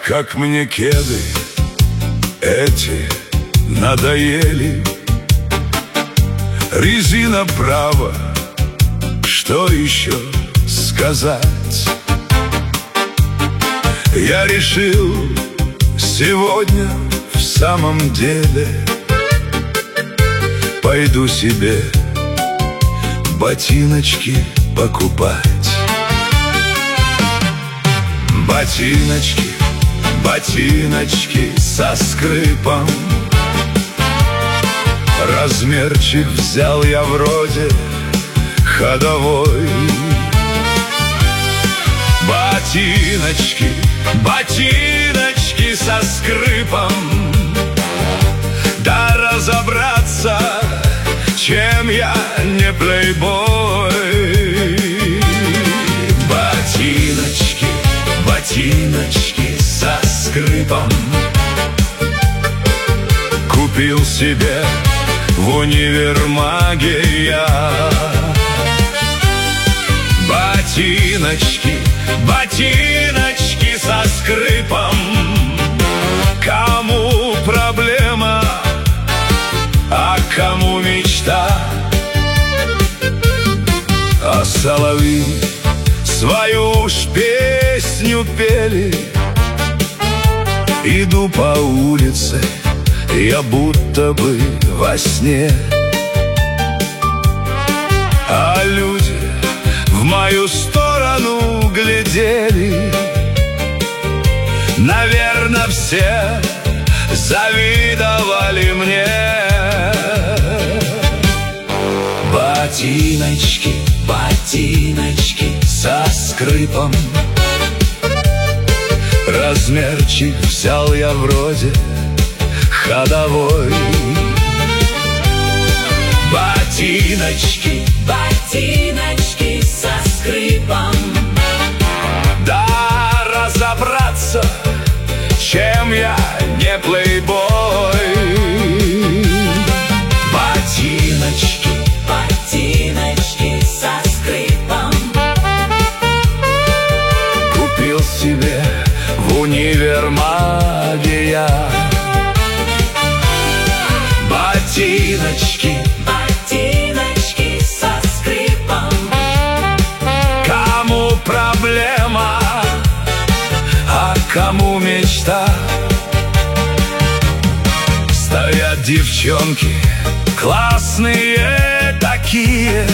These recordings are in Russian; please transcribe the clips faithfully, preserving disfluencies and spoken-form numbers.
как мне кеды эти надоели. Резина права, что еще сказать? Я решил сегодня в самом деле пойду себе ботиночки покупать. Ботиночки, ботиночки со скрипом. Размерчик взял я вроде ходовой. Ботиночки, ботиночки со скрипом. Да разобраться, чем я не плейбой. Ботиночки, ботиночки со скрипом. Купил себе в универмаге я ботиночки, ботиночки со скрипом. Кому проблема, а кому мечта? А соловьи свою уж песню пели. Иду по улице, я будто бы во сне, а люди в мою сторону глядели. Наверно, все завидовали мне. Ботиночки, ботиночки со скрипом. Размерчик взял я вроде ходовой. Ботиночки, ботиночки со скрипом. Да разобраться, чем я не плейбой. Ботиночки, ботиночки со скрипом. Купил себе в универмаге я ботиночки, ботиночки со скрипом. Кому проблема, а кому мечта? Стоят девчонки классные такие,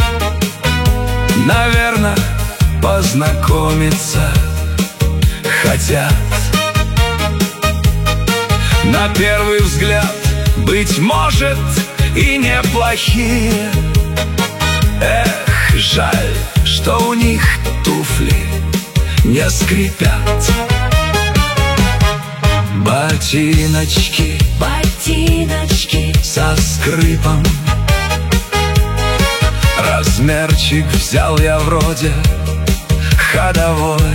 наверно, познакомиться хотят. На первый взгляд, быть может, и неплохие. Эх, жаль, что у них туфли не скрипят. Ботиночки, ботиночки со скрипом. Размерчик взял я вроде ходовой.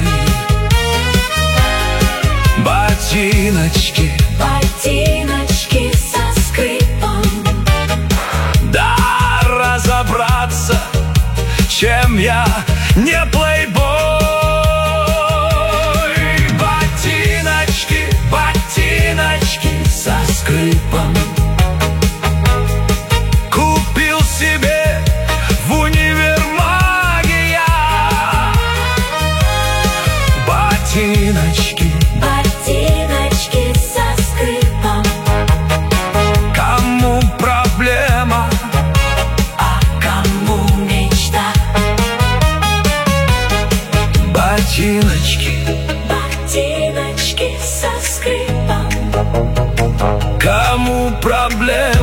Ботиночки, ботиночки со скрипом. Да разобраться, чем я не плейбой. Ботиночки, ботиночки со скрипом. Купил себе в универмаге я ботиночки, ботиночки со скрипом. Кому проблема, а кому мечта? Ботиночки, ботиночки со скрипом. Кому проблема?